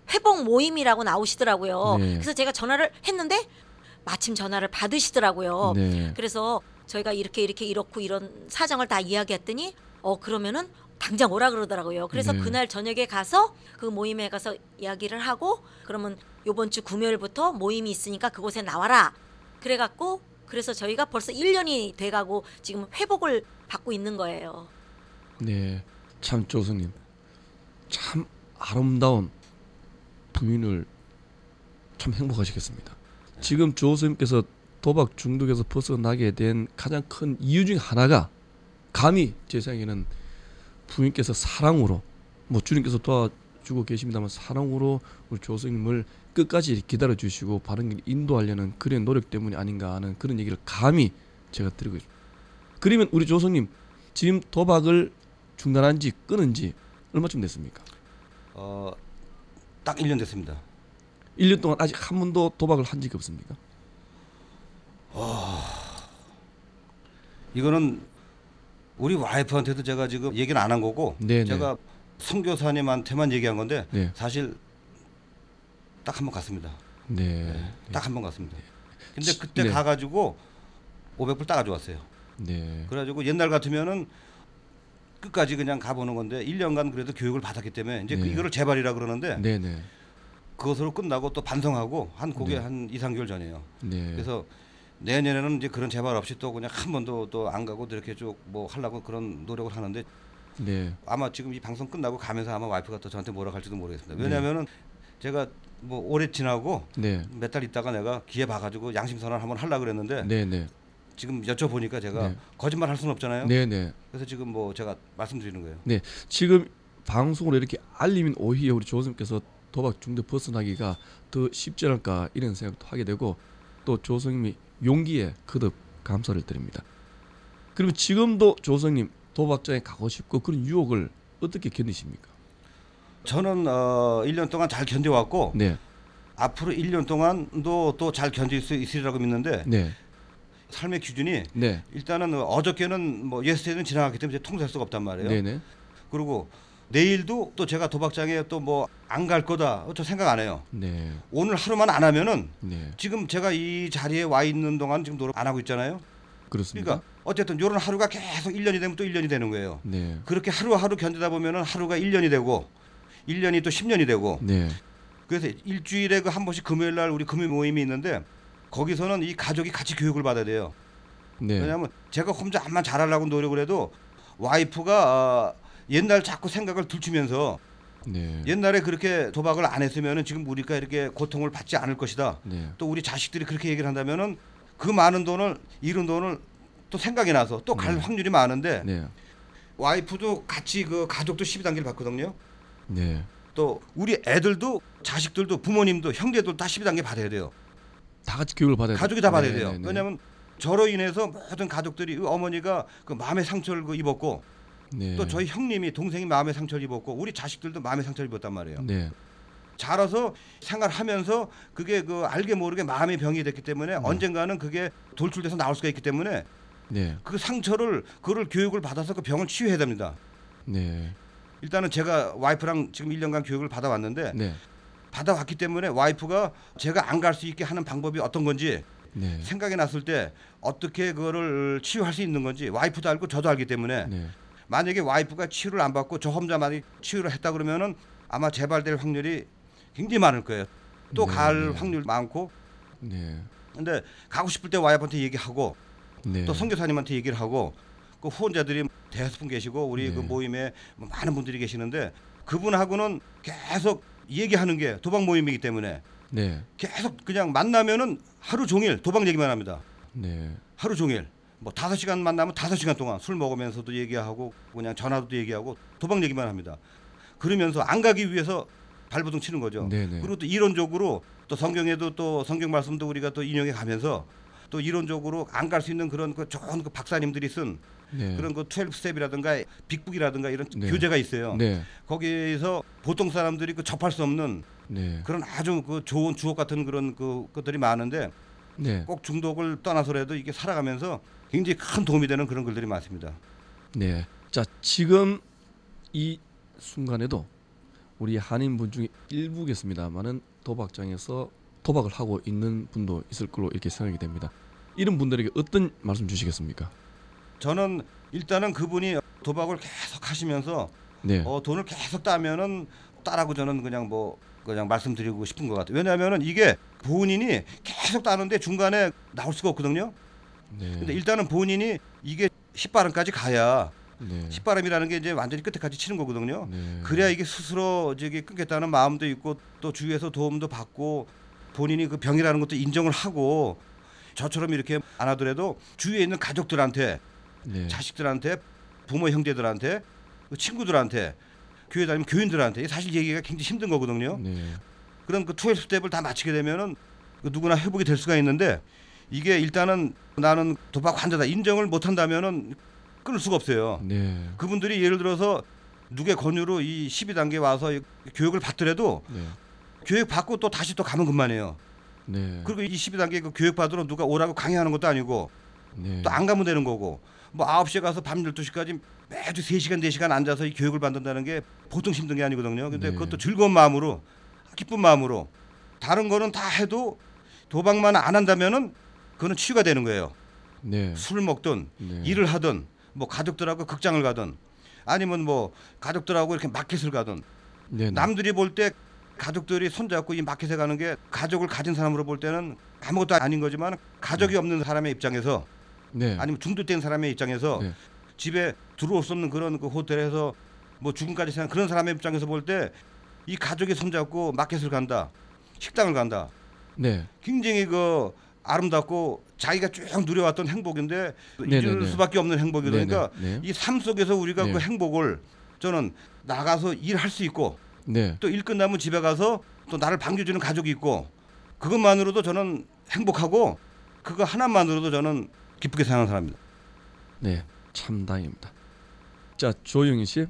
회복 모임이라고 나오시더라고요. 네. 그래서 제가 전화를 했는데 마침 전화를 받으시더라고요. 네. 그래서 저희가 이렇게 이렇게 이렇고 이런 사정을 다 이야기했더니 어 그러면은 당장 오라 그러더라고요. 그래서 네. 그날 저녁에 가서 그 모임에 가서 이야기를 하고 그러면 요번 주 금요일부터 모임이 있으니까 그곳에 나와라. 그래갖고 그래서 저희가 벌써 일 년이 돼가고 지금 회복을 받고 있는 거예요. 네, 참 조선님 참 아름다운 부인을 참 행복하시겠습니다. 지금 조선님께서 도박 중독에서 벗어나게 된 가장 큰 이유 중 하나가 감히 제 생각에는 부인께서 사랑으로 뭐 주님께서 도와주고 계십니다만 사랑으로 우리 조선님을 끝까지 기다려 주시고 바른 길 인도하려는 그런 노력 때문이 아닌가 하는 그런 얘기를 감히 제가 드리고 있습니다. 그러면 우리 조선님 지금 도박을 중단한 지 끊은 지 얼마쯤 됐습니까? 어, 딱 일 년 됐습니다. 일 년 동안 아직 한 번도 도박을 한 적이 없습니까? 이거는 우리 와이프한테도 제가 지금 얘기는 안 한 거고 네네. 제가 선교사님한테만 얘기한 건데 네. 사실 딱 한 번 갔습니다. 네. 딱 한 번 갔습니다. 근데 그때 네. 가가지고 오백 불 따가지고 왔어요. 네. 그래가지고 옛날 같으면은 끝까지 그냥 가보는 건데 일 년간 그래도 교육을 받았기 때문에 이제 그 네. 이거를 재발이라 그러는데 네. 네. 그것으로 끝나고 또 반성하고 한 그게 네. 한 이, 삼 개월 전이에요. 네. 그래서 내년에는 이제 그런 재발 없이 또 그냥 한 번도 또 안 가고 이렇게 쭉 뭐 하려고 그런 노력을 하는데 네. 아마 지금 이 방송 끝나고 가면서 아마 와이프가 또 저한테 뭐라 할지도 모르겠습니다. 왜냐하면은 제가 뭐 오래 지나고 네. 몇 달 있다가 내가 기회 봐가지고 양심 선언 한번 하려고 그랬는데 네. 네. 지금 여쭤보니까 제가 네. 거짓말 할 수는 없잖아요. 네. 네. 그래서 지금 뭐 제가 말씀드리는 거예요. 네. 지금 방송으로 이렇게 알리면 오히려 우리 조선님께서 도박 중독 벗어나기가 더 쉽지 않을까 이런 생각도 하게 되고 또 조선님이 용기에 거듭 감사를 드립니다. 그리고 지금도 조선님 도박장에 가고 싶고 그런 유혹을 어떻게 견디십니까? 저는 어 일 년 동안 잘 견뎌왔고 네. 앞으로 일 년 동안도 또 잘 견딜 수 있으리라고 믿는데 네. 삶의 기준이 네. 일단은 어저께는 뭐 예스테이는 지나갔기 때문에 통제할 수가 없단 말이에요. 네. 네. 그리고 내일도 또 제가 도박장에 또 뭐 안 갈 거다 저 생각 안 해요. 네. 오늘 하루만 안 하면은 네. 지금 제가 이 자리에 와 있는 동안 지금 노력 안 하고 있잖아요. 그렇습니다. 그러니까 어쨌든 이런 하루가 계속 일 년이 되면 또 일 년이 되는 거예요. 네. 그렇게 하루하루 견디다 보면은 하루가 일 년이 되고 일 년이 또 십 년이 되고 네. 그래서 일주일에 그 한 번씩 금요일 날 우리 금요 모임이 있는데 거기서는 이 가족이 같이 교육을 받아야 돼요. 네. 왜냐하면 제가 혼자 암만 잘하려고 노력을 해도 와이프가 어, 옛날 자꾸 생각을 들추면서 네. 옛날에 그렇게 도박을 안 했으면은 지금 우리가 이렇게 고통을 받지 않을 것이다. 네. 또 우리 자식들이 그렇게 얘기를 한다면은 그 많은 돈을 잃은 돈을 또 생각이 나서 또 갈 네. 확률이 많은데 네. 와이프도 같이 그 가족도 십이 단계를 받거든요. 네. 또 우리 애들도 자식들도 부모님도 형제들 다 십이 단계 받아야 돼요. 다 같이 교육을 받아야 가족이 다 받아야 네, 돼요. 네, 네. 왜냐하면 저로 인해서 모든 가족들이 어머니가 그 마음의 상처를 그 입었고 네. 또 저희 형님이 동생이 마음의 상처를 입었고 우리 자식들도 마음의 상처를 입었단 말이에요. 네. 자라서 생활하면서 그게 그 알게 모르게 마음의 병이 됐기 때문에 언젠가는 그게 돌출돼서 나올 수가 있기 때문에 네. 그 상처를 그를 교육을 받아서 그 병을 치유해야 됩니다. 네. 일단은 제가 와이프랑 지금 일 년간 교육을 받아왔는데 네. 받아왔기 때문에 와이프가 제가 안 갈 수 있게 하는 방법이 어떤 건지 네. 생각이 났을 때 어떻게 그거를 치유할 수 있는 건지 와이프도 알고 저도 알기 때문에 네. 만약에 와이프가 치유를 안 받고 저 혼자만이 치유를 했다 그러면은 아마 재발될 확률이 굉장히 많을 거예요. 또 네, 갈 네. 확률 많고. 네. 근데 가고 싶을 때 와이프한테 얘기하고 네. 또 선교사님한테 얘기를 하고 그 후원자들이 대여섯 분 계시고 우리 네. 그 모임에 많은 분들이 계시는데 그분하고는 계속 얘기하는 게 도박 모임이기 때문에 네. 계속 그냥 만나면은 하루 종일 도박 얘기만 합니다. 네. 하루 종일 뭐 다섯 시간 만나면 다섯 시간 동안 술 먹으면서도 얘기하고 그냥 전화도 얘기하고 도박 얘기만 합니다. 그러면서 안 가기 위해서 발버둥 치는 거죠. 네네. 그리고 또 이론적으로 또 성경에도 또 성경 말씀도 우리가 또 인용해 가면서 또 이론적으로 안 갈 수 있는 그런 그 좋은 그 박사님들이 쓴 네. 그런 그 십이 스텝이라든가 빅북이라든가 이런 네. 교재가 있어요. 네. 거기에서 보통 사람들이 그 접할 수 없는 네. 그런 아주 그 좋은 주옥 같은 그런 그 것들이 많은데 네. 꼭 중독을 떠나서라도 이게 살아가면서 굉장히 큰 도움이 되는 그런 글들이 많습니다. 네. 자, 지금 이 순간에도 우리 한인분 중에 일부겠습니다만은 도박장에서 도박을 하고 있는 분도 있을 걸로 이렇게 생각이 됩니다. 이런 분들에게 어떤 말씀 주시겠습니까? 저는 일단은 그분이 도박을 계속 하시면서 네. 어, 돈을 계속 따면은 따라고 저는 그냥 뭐 그냥 말씀드리고 싶은 것 같아요. 왜냐하면은 이게 본인이 계속 따는데 중간에 나올 수가 없거든요. 네. 근데 일단은 본인이 이게 십 바람까지 가야 네. 십 바람이라는 게 이제 완전히 끝에까지 치는 거거든요. 네. 그래야 이게 스스로 저기 끊겠다는 마음도 있고 또 주위에서 도움도 받고 본인이 그 병이라는 것도 인정을 하고 저처럼 이렇게 안 하더라도 주위에 있는 가족들한테 네. 자식들한테 부모 형제들한테 친구들한테 교회 다니면 교인들한테 사실 얘기가 굉장히 힘든 거거든요. 네. 그런 그 십이 스텝을 다 마치게 되면은 누구나 회복이 될 수가 있는데 이게 일단은 나는 도박 환자다 인정을 못 한다면은 끊을 수가 없어요. 네. 그분들이 예를 들어서 누구의 권유로 이 십이 단계 와서 교육을 받더라도 네. 교육 받고 또 다시 또 가면 그만이에요. 네. 그리고 이 십이 단계 그 교육 받으러 누가 오라고 강요하는 것도 아니고 네. 또 안 가면 되는 거고 뭐 아홉 시에 가서 밤 열두 시까지 매주 세 시간 네 시간 앉아서 이 교육을 받는다는 게 보통 힘든 게 아니거든요. 근데 네. 그것도 즐거운 마음으로 기쁜 마음으로 다른 거는 다 해도 도박만 안 한다면은 그거는 치유가 되는 거예요. 네. 술을 먹든 네. 일을 하든 뭐 가족들하고 극장을 가든 아니면 뭐 가족들하고 이렇게 마켓을 가든 네. 남들이 볼 때 가족들이 손잡고 이 마켓에 가는 게 가족을 가진 사람으로 볼 때는 아무것도 아닌 거지만 가족이 없는 사람의 입장에서 네. 아니면 중독된 사람의 입장에서 네. 집에 들어올 수 없는 그런 그 호텔에서 뭐 죽음까지 생각 그런 사람의 입장에서 볼 때 이 가족이 손잡고 마켓을 간다 식당을 간다 네. 굉장히 그 아름답고 자기가 쭉 누려왔던 행복인데 네네네. 잊을 수밖에 없는 행복이다. 그러니까 네. 이 삶 속에서 우리가 네. 그 행복을 저는 나가서 일할 수 있고 네. 또 일 끝나면 집에 가서 또 나를 반겨주는 가족이 있고 그것만으로도 저는 행복하고 그거 하나만으로도 저는 기쁘게 사는 사람입니다. 네. 참 다행입니다. 자, 조영희 씨.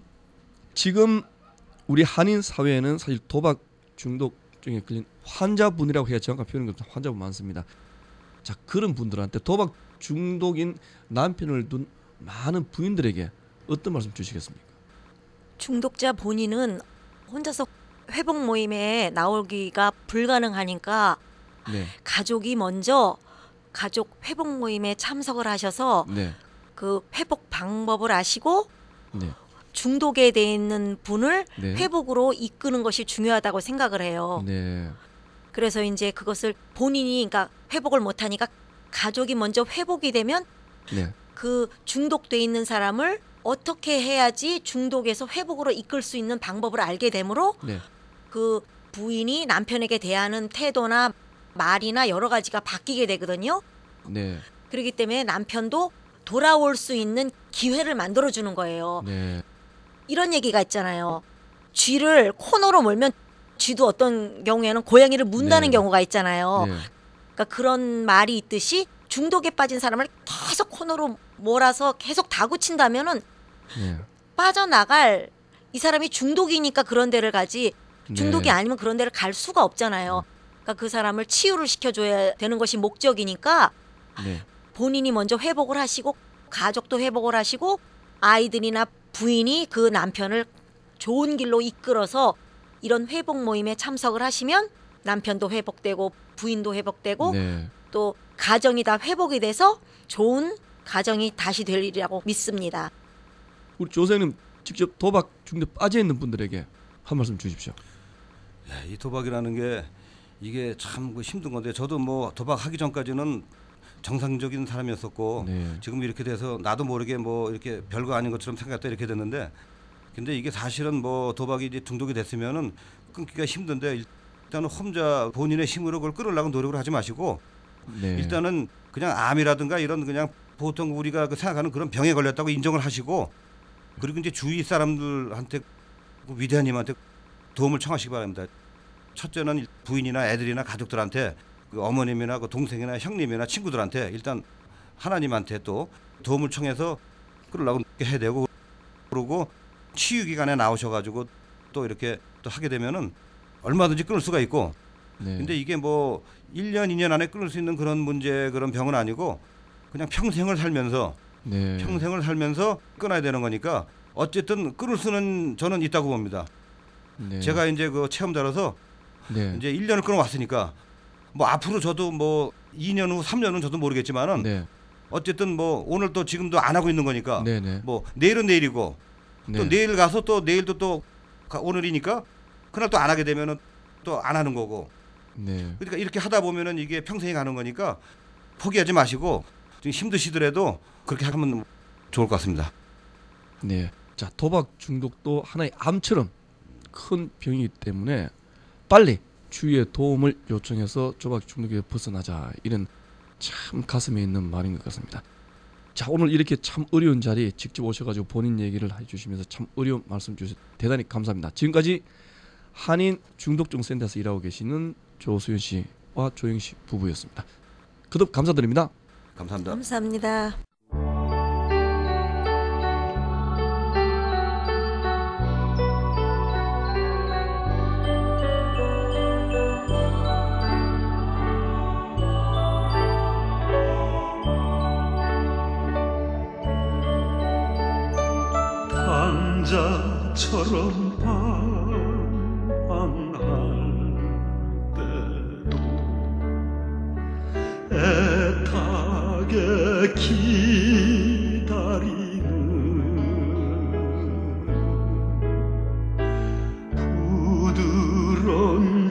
지금 우리 한인 사회에는 사실 도박 중독증에 걸린 환자분이라고 해야 정확한 표현인 것보다 환자분 많습니다. 자, 그런 분들한테 도박 중독인 남편을 둔 많은 부인들에게 어떤 말씀 주시겠습니까? 중독자 본인은 혼자서 회복 모임에 나오기가 불가능하니까 네. 가족이 먼저 가족 회복 모임에 참석을 하셔서 네. 그 회복 방법을 아시고 네. 중독에 돼 있는 분을 네. 회복으로 이끄는 것이 중요하다고 생각을 해요. 네. 그래서 이제 그것을 본인이 그러니까 회복을 못 하니까 가족이 먼저 회복이 되면 네. 그 중독돼 있는 사람을 어떻게 해야지 중독에서 회복으로 이끌 수 있는 방법을 알게 되므로 네. 그 부인이 남편에게 대하는 태도나 말이나 여러 가지가 바뀌게 되거든요. 네. 그렇기 때문에 남편도 돌아올 수 있는 기회를 만들어 주는 거예요. 네. 이런 얘기가 있잖아요. 쥐를 코너로 몰면 쥐도 어떤 경우에는 고양이를 문다는 네. 경우가 있잖아요. 네. 그러니까 그런 말이 있듯이 중독에 빠진 사람을 계속 코너로 몰아서 계속 다구친다면은 네. 빠져나갈 이 사람이 중독이니까 그런 데를 가지 중독이 네. 아니면 그런 데를 갈 수가 없잖아요. 그러니까 그 사람을 치유를 시켜줘야 되는 것이 목적이니까 네. 본인이 먼저 회복을 하시고 가족도 회복을 하시고 아이들이나 부인이 그 남편을 좋은 길로 이끌어서 이런 회복 모임에 참석을 하시면 남편도 회복되고 부인도 회복되고 네. 또 가정이 다 회복이 돼서 좋은 가정이 다시 되리라고 믿습니다. 우리 조생님 직접 도박 중독 빠져 있는 분들에게 한 말씀 주십시오. 네, 이 도박이라는 게 이게 참 그 힘든 건데 저도 뭐 도박하기 전까지는 정상적인 사람이었었고 네. 지금 이렇게 돼서 나도 모르게 뭐 이렇게 별거 아닌 것처럼 생각했다 이렇게 됐는데 근데 이게 사실은 뭐 도박이 이제 중독이 됐으면은 끊기가 힘든데 일단은 혼자 본인의 힘으로 그걸 끊으려고 노력을 하지 마시고 네. 일단은 그냥 암이라든가 이런 그냥 보통 우리가 그 생각하는 그런 병에 걸렸다고 인정을 하시고 그리고 이제 주위 사람들한테 그 위대한님한테 도움을 청하시기 바랍니다. 첫째는 부인이나 애들이나 가족들한테 그 어머님이나 그 동생이나 형님이나 친구들한테 일단 하나님한테 또 도움을 청해서 끌으려고 해야 되고 그러고 치유기관에 나오셔가지고 또 이렇게 또 하게 되면은 얼마든지 끊을 수가 있고 네. 근데 이게 뭐 일 년, 이 년 안에 끊을 수 있는 그런 문제 그런 병은 아니고 그냥 평생을 살면서 네. 평생을 살면서 끊어야 되는 거니까 어쨌든 끊을 수는 저는 있다고 봅니다. 네. 제가 이제 그 체험자라서 네. 이제 일 년을 끊어왔으니까 뭐 앞으로 저도 뭐 이 년 후, 삼 년 후 저도 모르겠지만은 네. 어쨌든 뭐 오늘 또 지금도 안 하고 있는 거니까 네, 네. 뭐 내일은 내일이고 네. 또 내일 가서 또 내일도 또 가- 오늘이니까 그날 또 안 하게 되면은 또 안 하는 거고. 네. 그러니까 이렇게 하다 보면은 이게 평생이 가는 거니까 포기하지 마시고 좀 힘드시더라도 그렇게 하면 좋을 것 같습니다. 네. 자, 도박 중독도 하나의 암처럼 큰 병이기 때문에 빨리 주위의 도움을 요청해서 도박 중독에 벗어나자. 이런 참 가슴에 있는 말인 것 같습니다. 자, 오늘 이렇게 참 어려운 자리에 직접 오셔가지고 본인 얘기를 해주시면서 참 어려운 말씀 주셔서 대단히 감사합니다. 지금까지 한인 중독증 센터에서 일하고 계시는 조수연 씨와 조영 씨 부부였습니다. 거듭 감사드립니다. 감사합니다. 감사합니다. 당자처럼 방황할 때도 애타게 기다리는 부드러운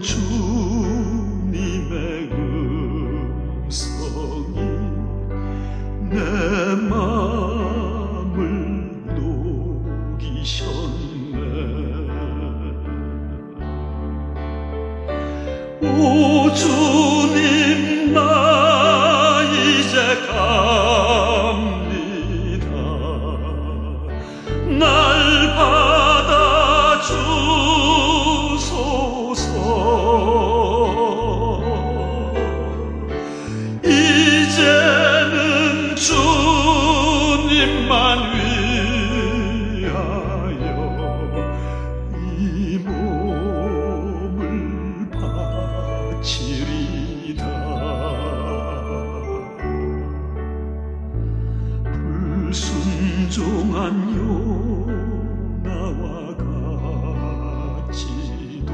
주님의 음성이 내 마음을 녹이셨네. 오 주님, 나 이제 갑니다. 날 받아 주소서. 이제는 주님만 위하여 이 몸을 바치리다. 불순종한 요나와 같이도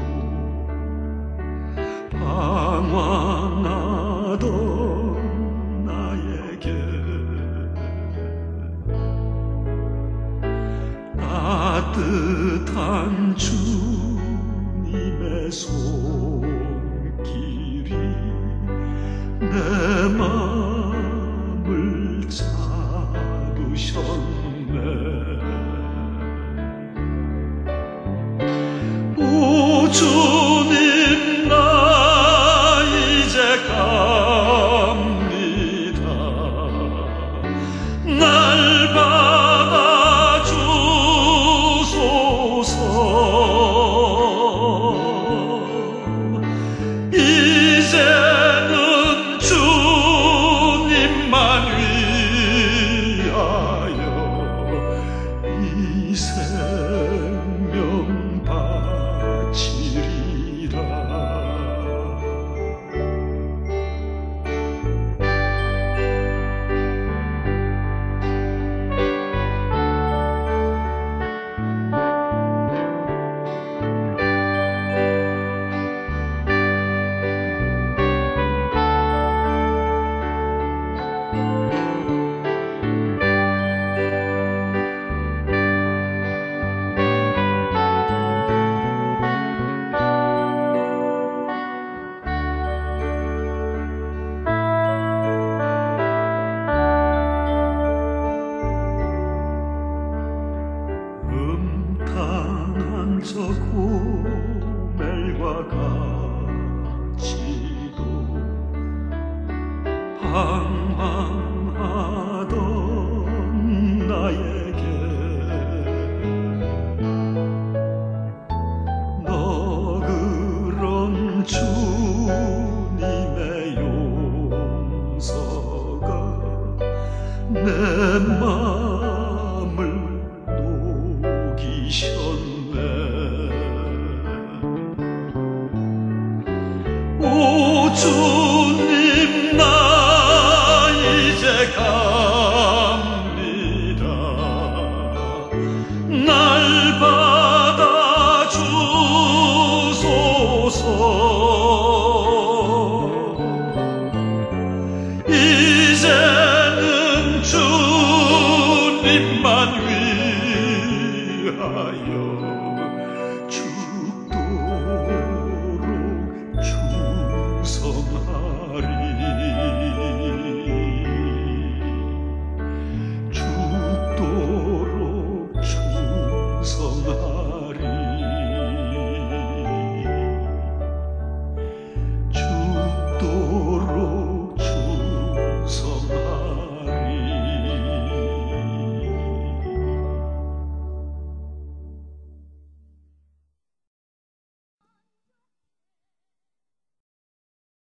방황하던 나에게 따뜻한 주님의 손길이 내 마음을 잡으셨네. 오 주님, 나 이제 갑니다. 날 받아 주소서. 이제는 주님만 위하여 이 생명 바치리라. 음탕한 저 고멜과 같이도 방황하던 나에게 너그런 주님의 용서가 내 마음을 녹이셨네. 이제는 주님만 위하여